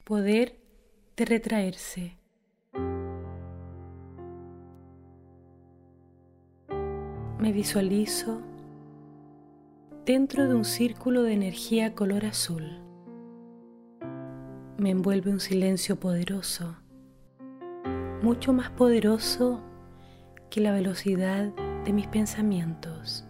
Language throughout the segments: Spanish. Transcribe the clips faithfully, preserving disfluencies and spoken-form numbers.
Poder de retraerse. Me visualizo dentro de un círculo de energía color azul. Me envuelve un silencio poderoso, mucho más poderoso que la velocidad de mis pensamientos.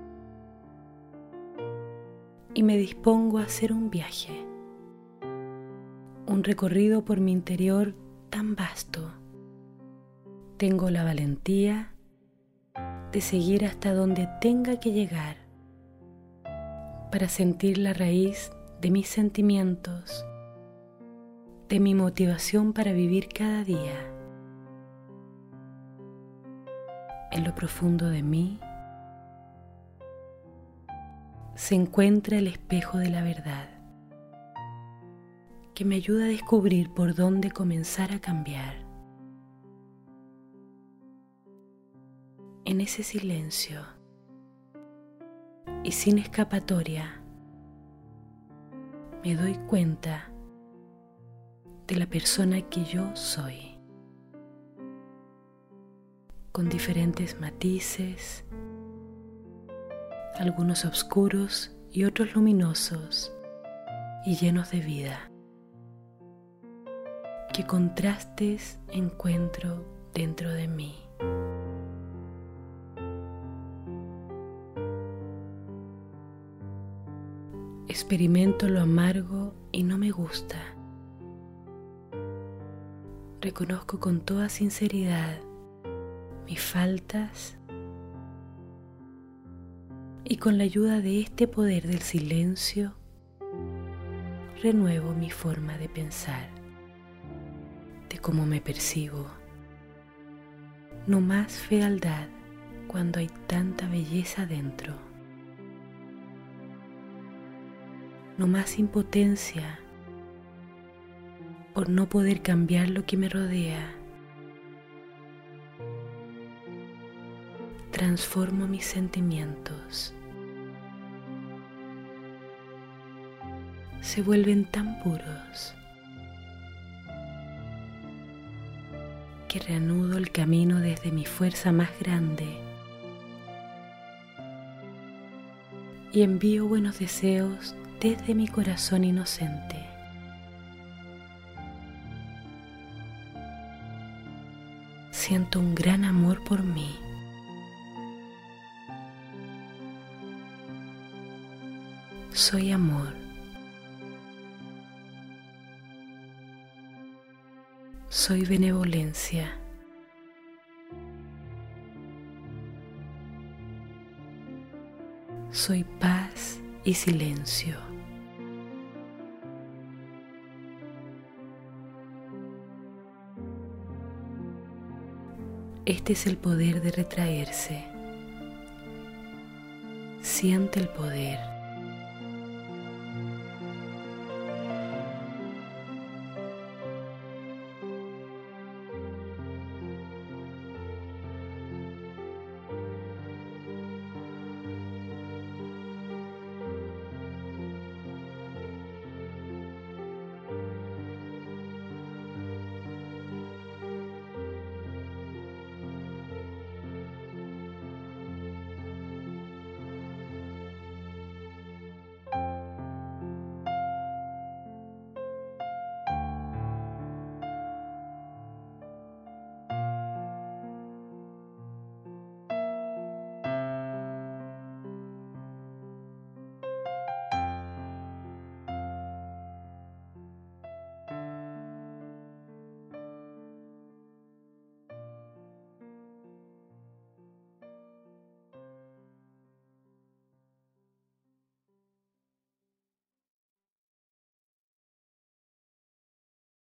Y me dispongo a hacer un viaje, un recorrido por mi interior tan vasto. Tengo la valentía de seguir hasta donde tenga que llegar para sentir la raíz de mis sentimientos, de mi motivación para vivir cada día. En lo profundo de mí se encuentra el espejo de la verdad, que me ayuda a descubrir por dónde comenzar a cambiar. En ese silencio y sin escapatoria, me doy cuenta de la persona que yo soy, con diferentes matices, algunos oscuros y otros luminosos y llenos de vida. ¿Qué contrastes encuentro dentro de mí? Experimento lo amargo y no me gusta. Reconozco con toda sinceridad mis faltas y con la ayuda de este poder del silencio renuevo mi forma de pensar, de cómo me percibo. No más fealdad cuando hay tanta belleza dentro. No más impotencia por no poder cambiar lo que me rodea. Transformo mis sentimientos. Se vuelven tan puros que reanudo el camino desde mi fuerza más grande y envío buenos deseos desde mi corazón inocente. Siento un gran amor por mí. Soy amor. Soy benevolencia. Soy paz y silencio. Este es el poder de retraerse. Siente el poder.